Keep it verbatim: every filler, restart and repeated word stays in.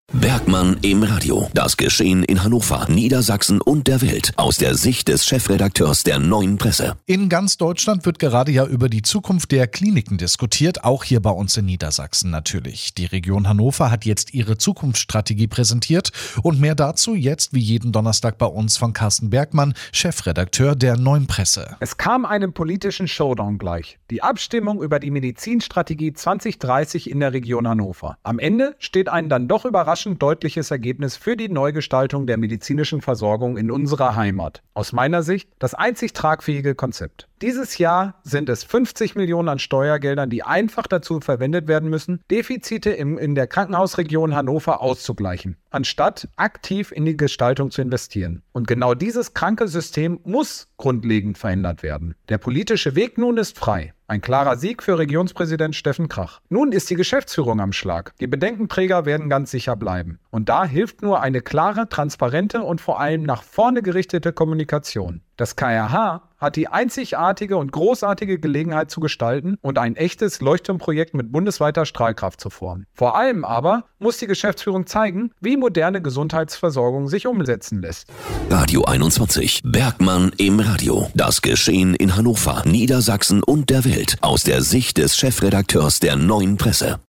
Bergmann im Radio. Das Geschehen in Hannover, Niedersachsen und der Welt aus der Sicht des Chefredakteurs der Neuen Presse. In ganz Deutschland wird gerade ja über die Zukunft der Kliniken diskutiert, auch hier bei uns in Niedersachsen natürlich. Die Region Hannover hat jetzt ihre Zukunftsstrategie präsentiert und mehr dazu jetzt wie jeden Donnerstag bei uns von Carsten Bergmann, Chefredakteur der Neuen Presse. Es kam einem politischen Showdown gleich. Die Abstimmung über die Medizinstrategie zwanzig dreißig in der Region Hannover. Am Ende steht ein dann doch überraschend deutliches Ergebnis für die Neugestaltung der medizinischen Versorgung in unserer Heimat. Aus meiner Sicht das einzig tragfähige Konzept. Dieses Jahr sind es fünfzig Millionen an Steuergeldern, die einfach dazu verwendet werden müssen, Defizite im, in der Krankenhausregion Hannover auszugleichen, anstatt aktiv in die Gestaltung zu investieren. Und genau dieses kranke System muss grundlegend verändert werden. Der politische Weg nun ist frei. Ein klarer Sieg für Regionspräsident Steffen Krach. Nun ist die Geschäftsführung am Schlag. Die Bedenkenträger werden ganz sicher bleiben. Und da hilft nur eine klare, transparente und vor allem nach vorne gerichtete Kommunikation. Das K R H hat die einzigartige und großartige Gelegenheit zu gestalten und ein echtes Leuchtturmprojekt mit bundesweiter Strahlkraft zu formen. Vor allem aber muss die Geschäftsführung zeigen, wie moderne Gesundheitsversorgung sich umsetzen lässt. Radio einundzwanzig. Bergmann im Radio. Das Geschehen in Hannover, Niedersachsen und der Welt aus der Sicht des Chefredakteurs der Neuen Presse.